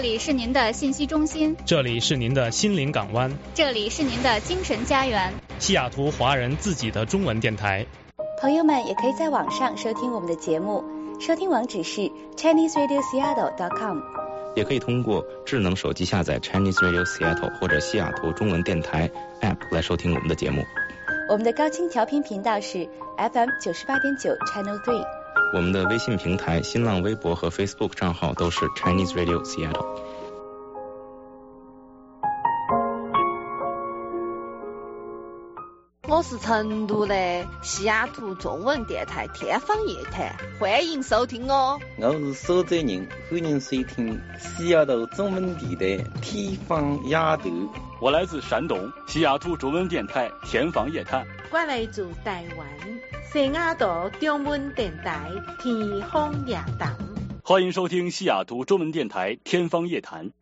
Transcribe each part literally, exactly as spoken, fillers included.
这里是您的信息中心， 这里是您的心灵港湾， 这里是您的精神家园， 西雅图华人自己的中文电台。 朋友们也可以在网上收听我们的节目，收听网址是 Chinese Radio Seattle dot com， 也可以通过智能手机下载 Chinese Radio Seattle 或者西雅图中文电台 App 来收听我们的节目。 我们的高清调频频道是 F M 九十八点九 Channel three。 我们的微信平台、新浪微博和 Facebook 账号都是 Chinese Radio Seattle。 我是成都的西雅图中文电台天方夜谭，欢迎收听哦。 我是苏州人，欢迎收听西雅图中文电台天方夜谭。 我来自山东，西雅图中文电台天方夜谭。 我来自台湾，西雅图中文电台天方夜谭。 欢迎收听西雅图中文电台天方夜谭。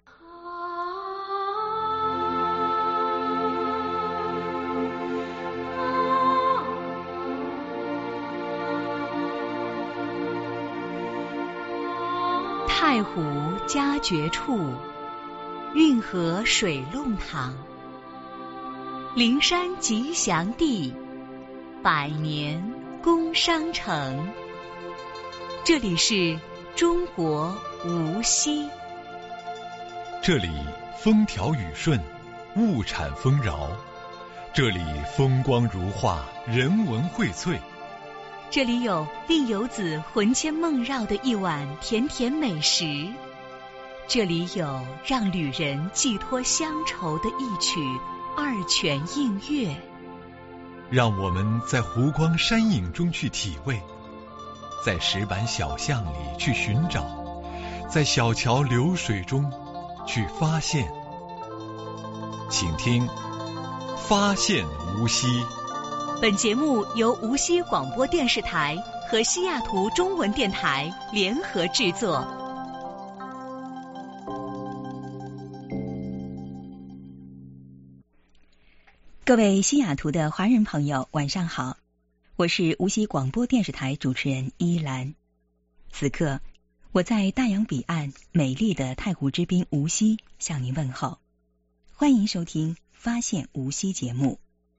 太湖佳绝处，运河水弄堂，灵山吉祥地，百年工商城。这里是中国无锡。 这里风调雨顺，物产丰饶。这里风光如画，人文荟萃。 这里有令游子魂牵梦绕的一碗甜甜美食，这里有让旅人寄托乡愁的一曲二泉映月。 让我们在湖光山影中去体味，在石板小巷里去寻找，在小桥流水中去发现。请听发现无锡。 本节目由无锡广播电视台和西雅图中文电台联合制作。各位西雅图的华人朋友，晚上好，我是无锡广播电视台主持人依兰。此刻，我在大洋彼岸美丽的太湖之滨无锡向您问候，欢迎收听《发现无锡》节目。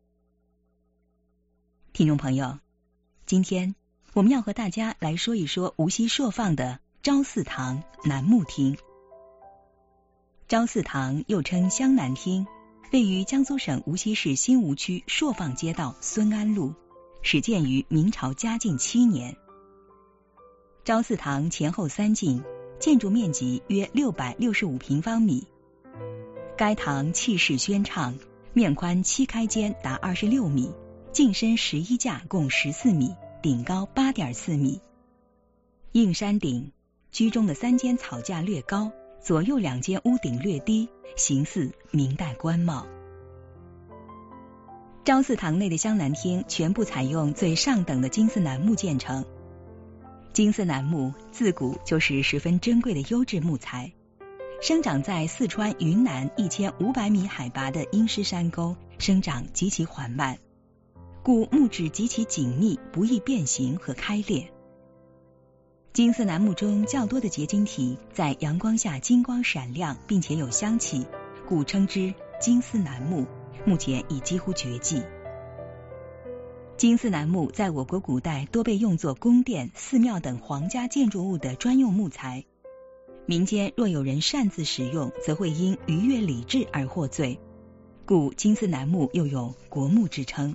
听众朋友，今天我们要和大家来说一说无锡朔放的昭寺堂楠木厅。昭寺堂又称香楠厅，位于江苏省无锡市新吴区朔放街道孙安路，始建于明朝嘉靖七年。昭寺堂前后三进，建筑面积约六百六十五平方米。该堂气势轩畅，面宽七开间达二十六米，进深十一架共十四米，顶高八点四米。映山顶，居中的三间草架略高，左右两间屋顶略低，形似明代官帽。昭寺堂内的香楠厅全部采用最上等的金丝楠木建成。金丝楠木自古就是十分珍贵的优质木材，生长在四川云南一千五百米海拔的阴湿山沟，生长极其缓慢，故木质极其紧密，不易变形和开裂。金丝楠木中较多的结晶体在阳光下金光闪亮，并且有香气，故称之金丝楠木，目前已几乎绝迹。金丝楠木在我国古代多被用作宫殿、寺庙等皇家建筑物的专用木材，民间若有人擅自使用，则会因逾越礼制而获罪，故金丝楠木又有国木之称。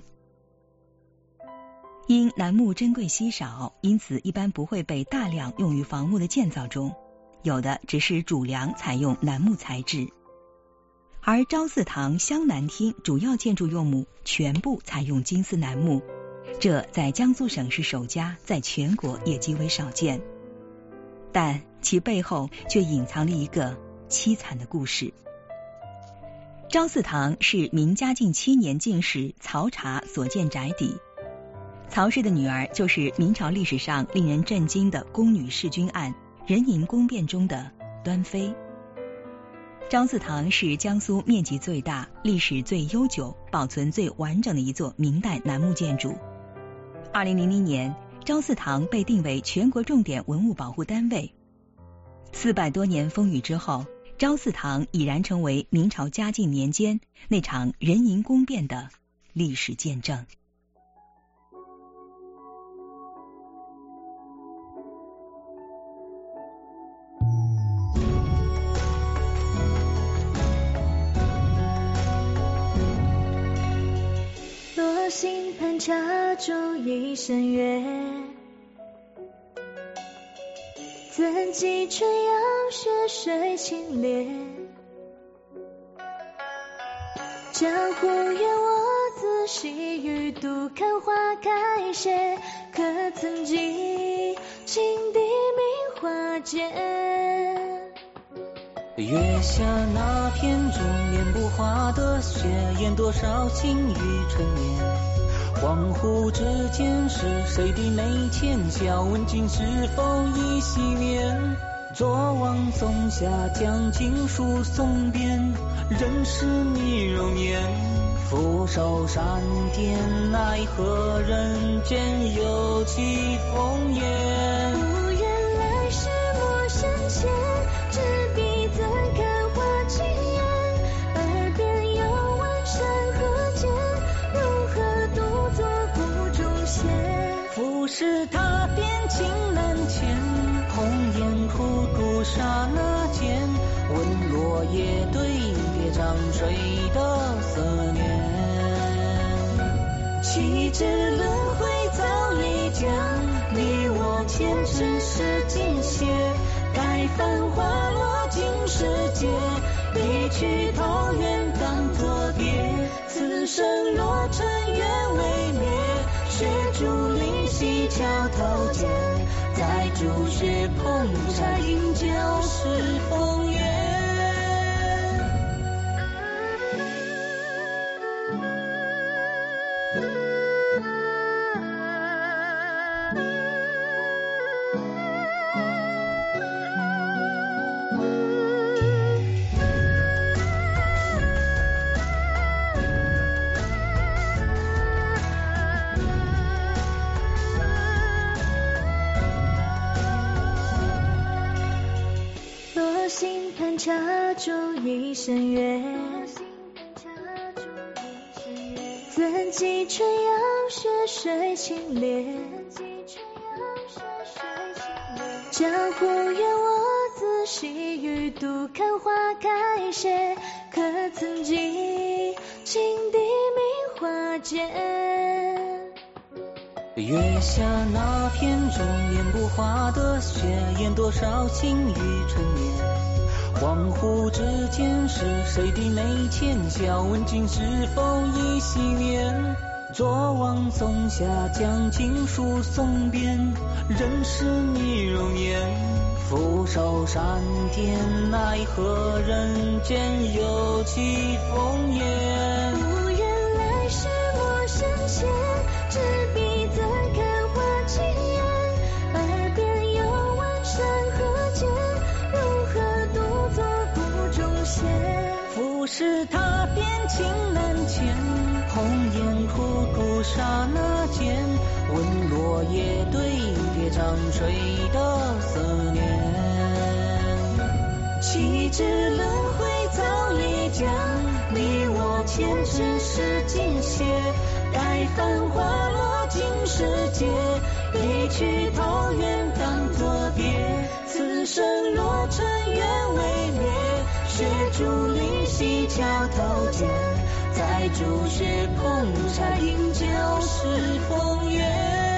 因楠木珍贵稀少，因此一般不会被大量用于房屋的建造中，有的只是主梁采用楠木材质。而昭寺堂香楠厅主要建筑用木全部采用金丝楠木，这在江苏省是首家，在全国也极为少见。但其背后却隐藏了一个凄惨的故事。昭寺堂是明嘉靖七年进士曹查所建宅邸，曹氏的女儿就是明朝历史上令人震惊的宫女弑君案人淫宫变中的端妃。昭寺堂是江苏面积最大、历史最悠久、保存最完整的一座明代楠木建筑。二零零零年，昭寺堂被定为全国重点文物保护单位。四百多年风雨之后， 昭寺堂已然成为明朝嘉靖年间那场人淫宫变的历史见证。 落星盘茶中一声月，怎记春阳雪水清冽。江湖怨我自喜与独看花开谢，可曾记青笛鸣花间。 月下那片中烟不化的雪，烟多少情与春眠。恍惚之间是谁的眉间，笑问今是否已熄灭。昨往松下将经书诵遍，仍是你容颜。俯首山巅，奈何人间有几风烟。 无缘来世莫深浅，执笔怎看花轻烟。耳边又问山河间，如何独坐湖中仙。 浮世踏遍情难牵，红颜苦读刹那间，问落叶对别涨水的思念。岂知轮回早已将你我前尘是尽歇。待繁华落尽世界，一曲桃源当作别。此生落尘缘未灭，雪竹林溪桥头见。在竹穴碰茶饮酒是风月。 茶中一声月，怎记春阳雪水清冽。江湖怨我自喜与独看花开谢，可曾记青笛鸣花间。 月下那片中烟不化的雪，烟多少情与春眠。恍惚之间是谁的眉间，笑问今是否已熄灭。昨往松下将经书诵遍，仍是你容颜。俯首山巅，奈何人间有几风烟。 无缘来世莫深浅，执笔怎看花轻烟。耳边又问山河间，如何独坐湖中仙。 浮世踏遍情难牵，红颜苦读刹那间，问落叶对别涨水的思念。岂知轮回早已将你我前尘是尽歇。待繁华落尽世界，一曲桃源当作别。此生落尘缘未灭，雪竹林溪桥头见。在竹穴碰茶饮酒是风月。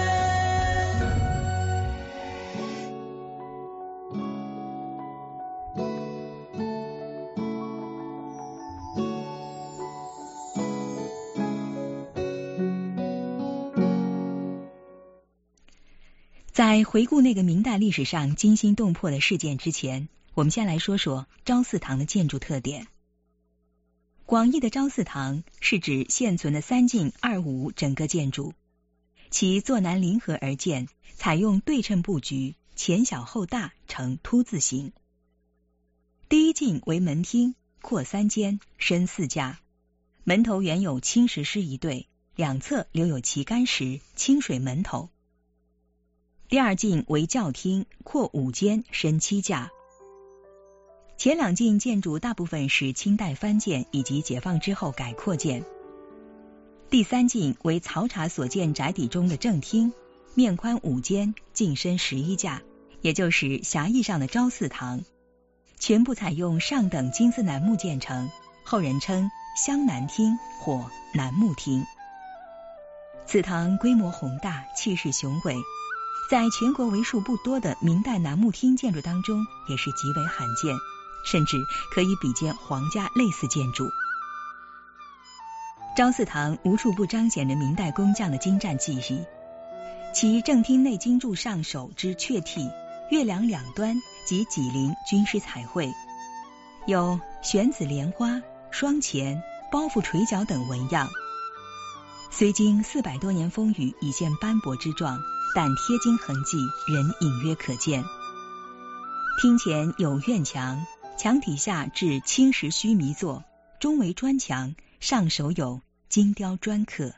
在回顾那个明代历史上惊心动魄的事件之前，我们先来说说昭寺堂的建筑特点。广义的昭寺堂是指现存的三进二五整个建筑，其坐南临河而建，采用对称布局，前小后大，呈凸字形。第一进为门厅，阔三间，深四架，门头原有青石狮一对，两侧留有旗杆石、清水门头。第二进为教厅，阔五间，深七架。 前两进建筑大部分是清代翻建以及解放之后改扩建。第三进为曹查所建宅邸中的正厅，面宽五间，进深十一架，也就是狭义上的昭寺堂，全部采用上等金丝楠木建成，后人称湘南厅或楠木厅。此堂规模宏大，气势雄伟，在全国为数不多的明代楠木厅建筑当中也是极为罕见，甚至可以比肩皇家类似建筑。昭寺堂无处不彰显着明代工匠的精湛技艺，其正厅内金柱上首之阙体、月梁两端及脊陵均施彩绘，有玄子莲花、双钱、包袱垂角等纹样。虽经四百多年风雨已现斑驳之状，但贴金痕迹仍隐约可见。厅前有院墙，墙体下置青石须弥座，中为砖墙，上首有金雕砖刻。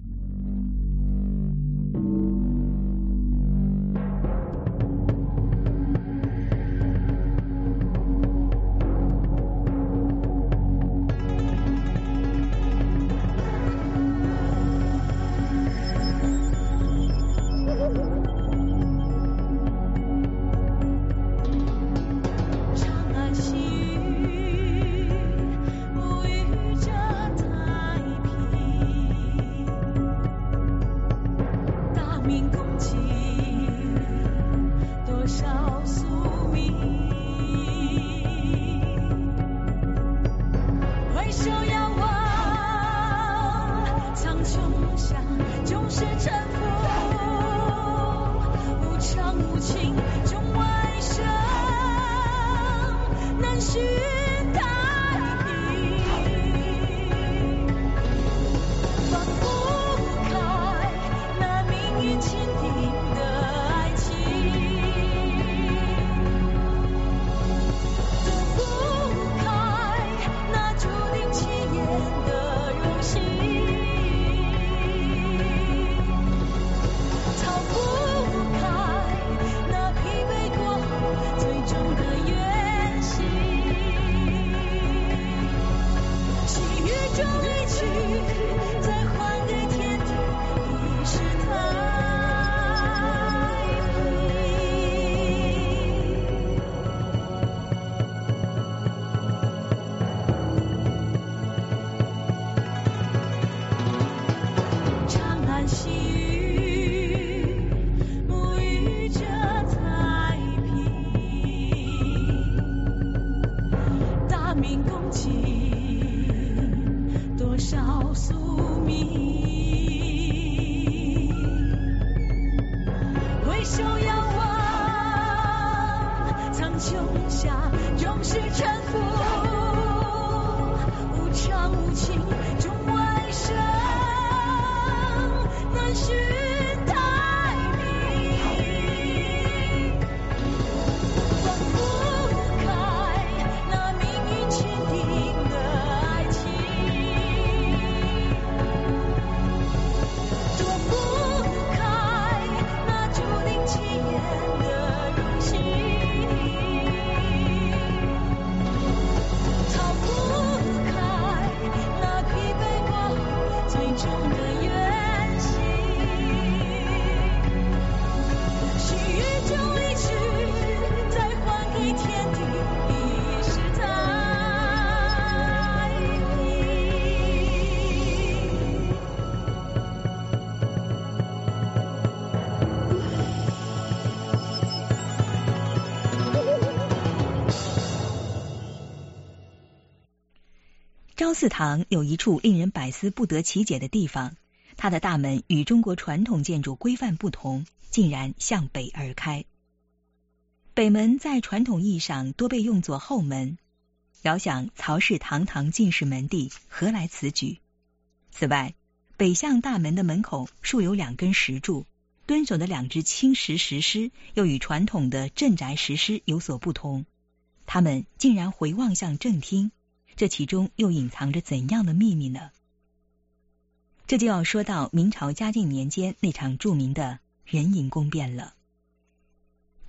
昭寺堂有一处令人百思不得其解的地方，它的大门与中国传统建筑规范不同，竟然向北而开。北门在传统意义上多被用作后门，遥想曹氏堂堂进士门第，何来此举？此外，北向大门的门口竖有两根石柱，蹲守的两只青石石狮又与传统的镇宅石狮有所不同，它们竟然回望向正厅，这其中又隐藏着怎样的秘密呢？这就要说到明朝嘉靖年间那场著名的人迎宫变了。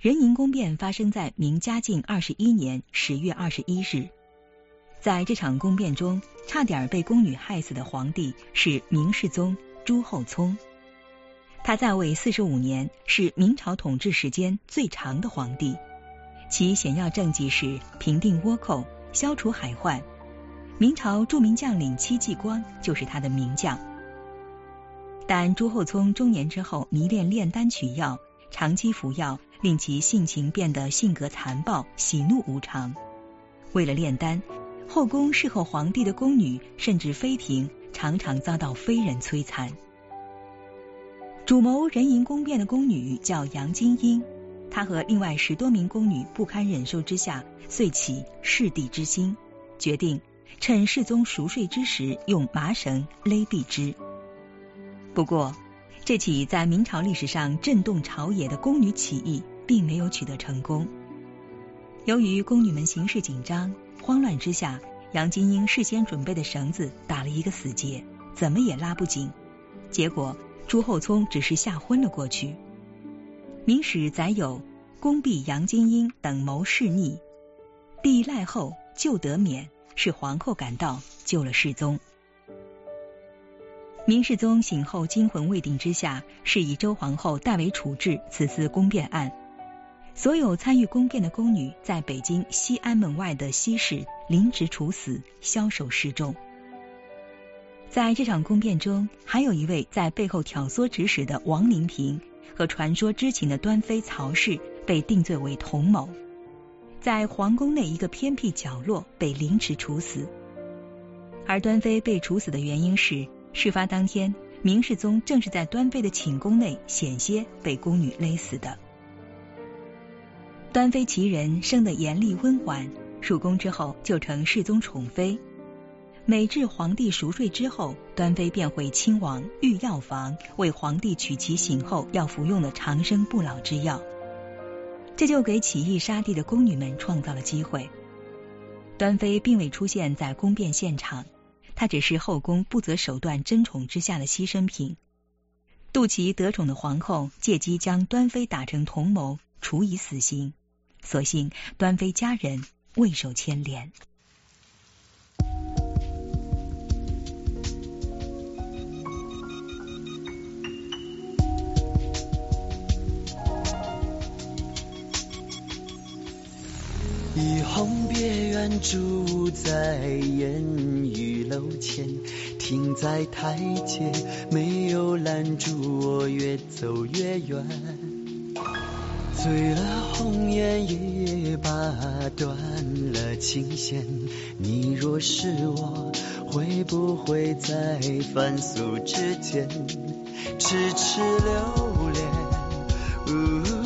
人迎宫变发生在明嘉靖二十一年十月二十一日。在这场宫变中，差点被宫女害死的皇帝是明世宗朱厚熜。他在位四十五年，是明朝统治时间最长的皇帝。其显要政绩是平定倭寇、消除海患。明朝著名将领戚继光就是他的名将。但朱厚熜中年之后迷恋炼丹取药，长期服药，令其性情变得性格残暴，喜怒无常。为了炼丹，后宫侍候皇帝的宫女甚至妃嫔常常遭到妃人摧残。主谋人迎宫变的宫女叫杨金英，她和另外十多名宫女不堪忍受之下，遂起弑帝之心，决定趁世宗熟睡之时用麻绳勒毙之。不过，这起在明朝历史上震动朝野的宫女起义并没有取得成功。由于宫女们形势紧张，慌乱之下，杨金英事先准备的绳子打了一个死结，怎么也拉不紧。结果朱厚熜只是吓昏了过去。明史载有宫婢杨金英等谋弑逆，帝赖后救得免，是皇后赶到救了世宗。明世宗醒后惊魂未定之下，是以周皇后代为处置此次宫变案。所有参与宫变的宫女在北京西安门外的西市临职处死，枭首示众。在这场宫变中，还有一位在背后挑唆指使的王灵嫔和传说知情的端妃曹氏被定罪为同谋，在皇宫内一个偏僻角落被凌迟处死。而端妃被处死的原因是，事发当天明世宗正是在端妃的寝宫内险些被宫女勒死的。端妃其人生得严厉温婉，入宫之后就成世宗宠妃。每至皇帝熟睡之后，端妃便会亲往御药房为皇帝取其醒后要服用的长生不老之药，这就给起义杀帝的宫女们创造了机会。端妃并未出现在宫变现场，她只是后宫不择手段争宠之下的牺牲品。妒其得宠的皇后借机将端妃打成同谋，处以死刑，所幸端妃家人未受牵连。 一红别远，住在烟雨楼前，停在台阶，没有拦住我，越走越远。醉了红颜，也把断了琴弦。你若是我，会不会在凡俗之间痴痴留恋？呜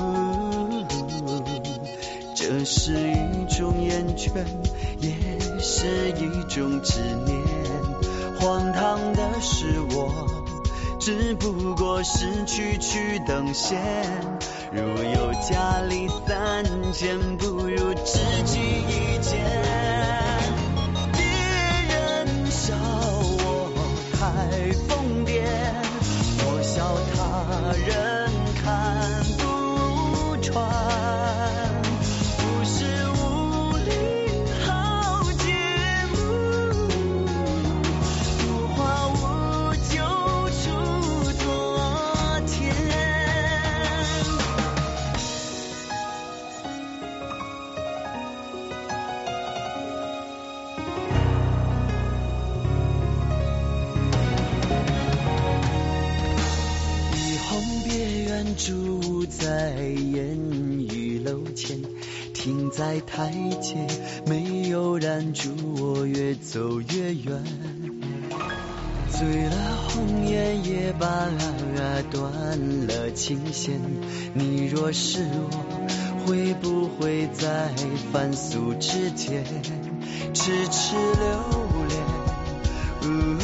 这是一种厌倦，也是一种执念。荒唐的是我，只不过是区区等闲。如有家里三千，不如知己一见。别人笑我太疯癫，我笑他人看不穿。住在烟雨楼前，停在台阶，没有拦住我，越走越远。醉了红颜，也把断了琴弦。你若是我，会不会在凡俗之间痴痴留恋？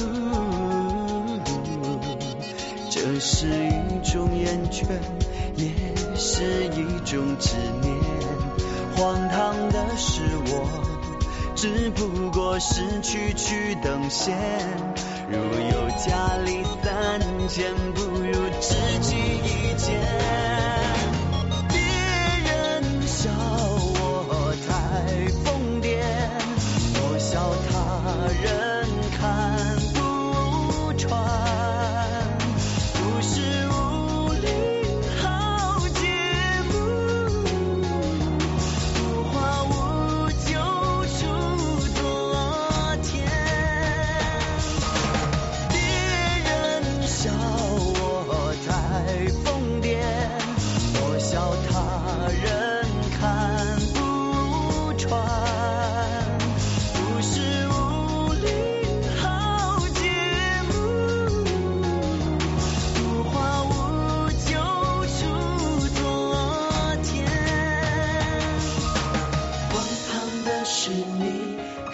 这是一种厌倦，也是一种执念。荒唐的是我，只不过是区区等闲。如有家里三千，不如知己一见。别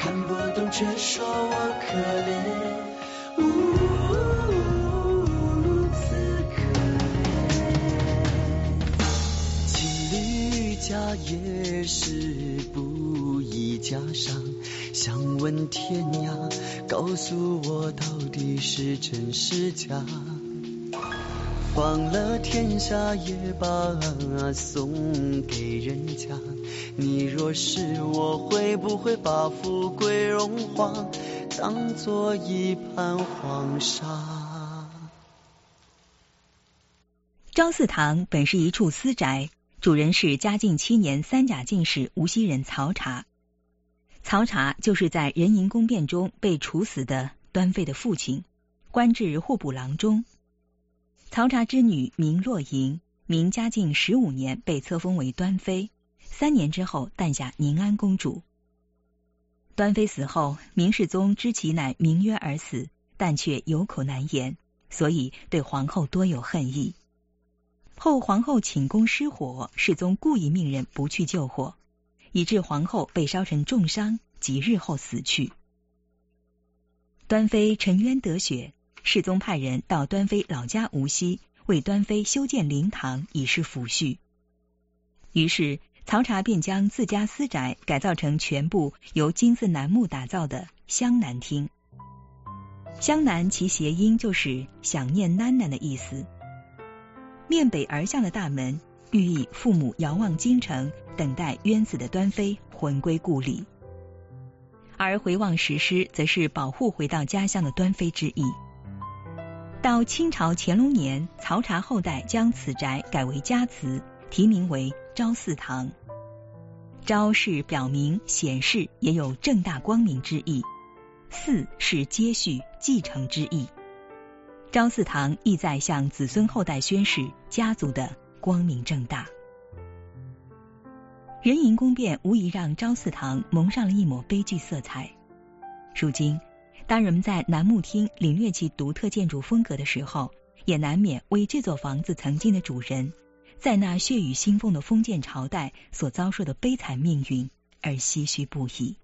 看不懂却说我可怜，呜，如此可怜。情侣假也是不易加上，想问天涯，告诉我到底是真是假。放了天下也罢，送给人家。你若是我，会不会把富贵荣华当作一盘黄沙？ 昭寺堂本是一处私宅，主人是嘉靖七年三甲进士无锡人曹查。曹查就是在仁宁宫变中被处死的端妃的父亲，官至户部郎中。曹查之女名若莹，明嘉靖十五年被册封为端妃，三年之后诞下宁安公主。端妃死后，明世宗知其乃名曰而死，但却有口难言，所以对皇后多有恨意。后皇后寝宫失火，世宗故意命人不去救火，以致皇后被烧成重伤，几日后死去。端妃沉冤得雪，世宗派人到端妃老家无锡，为端妃修建灵堂，以示抚恤。于是曹查便将自家私宅改造成全部由金丝楠木打造的湘南厅。湘南其谐音就是想念囡囡的意思。面北而向的大门，寓意父母遥望京城，等待冤死的端妃魂归故里；而回望石狮，则是保护回到家乡的端妃之意。到清朝乾隆年，曹查后代将此宅改为家祠，题名为昭寺堂。昭是表明显示，也有正大光明之意；寺是接续继承之意。昭寺堂意在向子孙后代宣示家族的光明正大。仁宁宫变无疑让昭寺堂蒙上了一抹悲剧色彩。如今当人们在楠木厅领略其独特建筑风格的时候，也难免为这座房子曾经的主人在那血雨腥风的封建朝代所遭受的悲惨命运而唏嘘不已。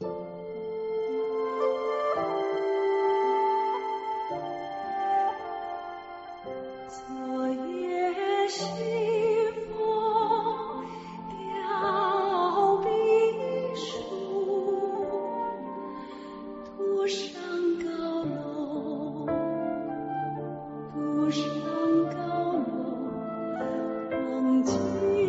昨夜西风凋碧树，独上高楼，独上高楼，望尽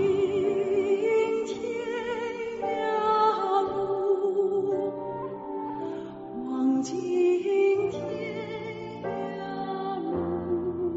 天涯路，望尽天涯路。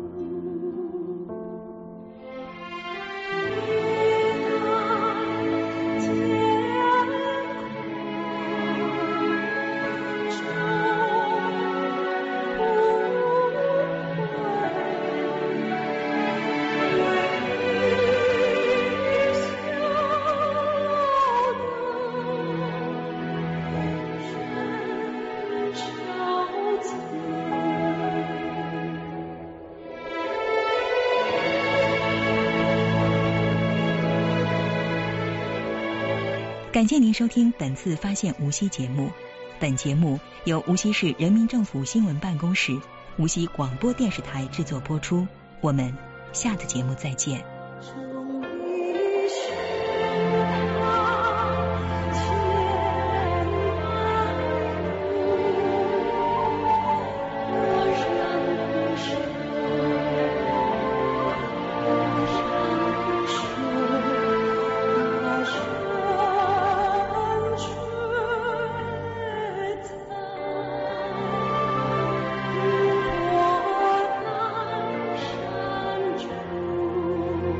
感谢您收听本次发现无锡节目。本节目由无锡市人民政府新闻办公室、无锡广播电视台制作播出。我们下次节目再见。 如果南山中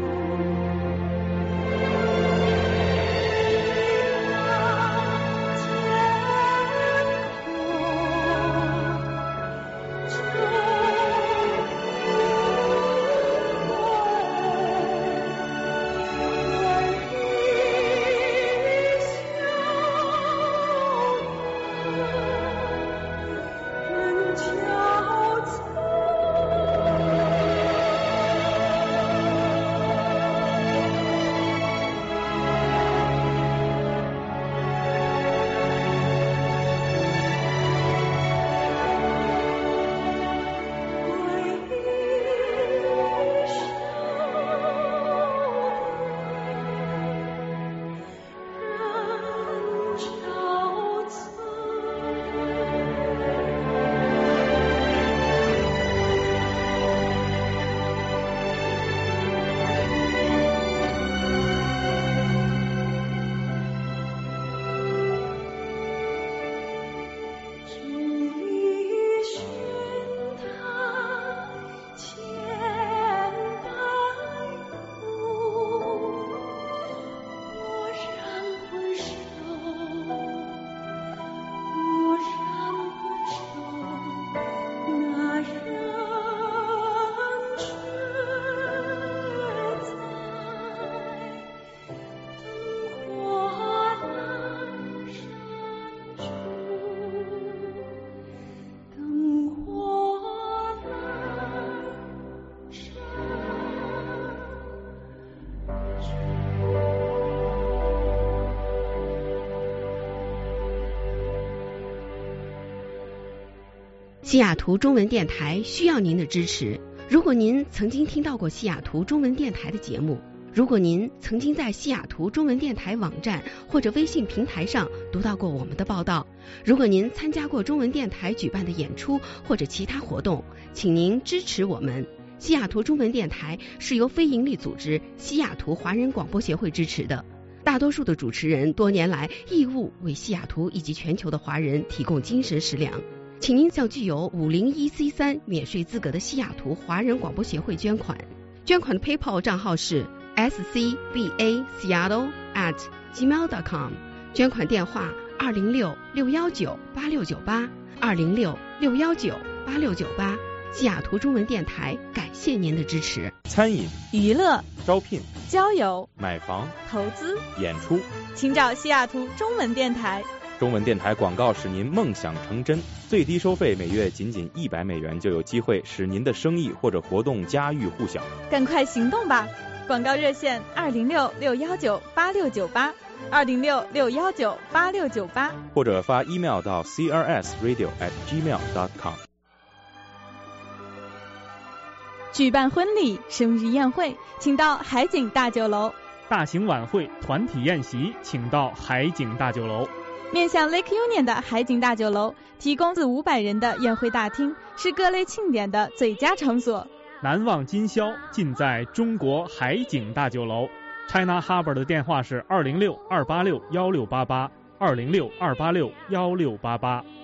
西雅图中文电台需要您的支持。如果您曾经听到过西雅图中文电台的节目，如果您曾经在西雅图中文电台网站或者微信平台上读到过我们的报道，如果您参加过中文电台举办的演出或者其他活动，请您支持我们。西雅图中文电台是由非营利组织西雅图华人广播协会支持的，大多数的主持人多年来义务为西雅图以及全球的华人提供精神食粮。请您向具有五零一 C 三 免税资格的西雅图华人广播协会捐款，捐款的 PayPal 账号是 s c b a seattle at gmail dot com， 捐款电话二零六六一九八六九八二零六六一九八六九八。西雅图中文电台感谢您的支持。 餐饮、 娱乐、 招聘、 交友、 买房、 投资、 演出， 请找西雅图中文电台。 中文电台广告使您梦想成真，最低收费每月仅仅一百美元，就有机会使您的生意或者活动家喻户晓。 赶快行动吧！广告热线二零六六一九八六九八二零六六一九八六九八， 或者发 email 到 c r s radio at gmail dot com。 举办婚礼、生日宴会，请到海景大酒楼； 大型晚会、团体宴席，请到海景大酒楼。 面向 Lake Union 的海景大酒楼提供四五百人的宴会大厅，是各类庆典的最佳场所。 难忘今宵尽在中国海景大酒楼。 China Harbor 的电话是二零六二八六幺六八八二零六二八六幺六八八。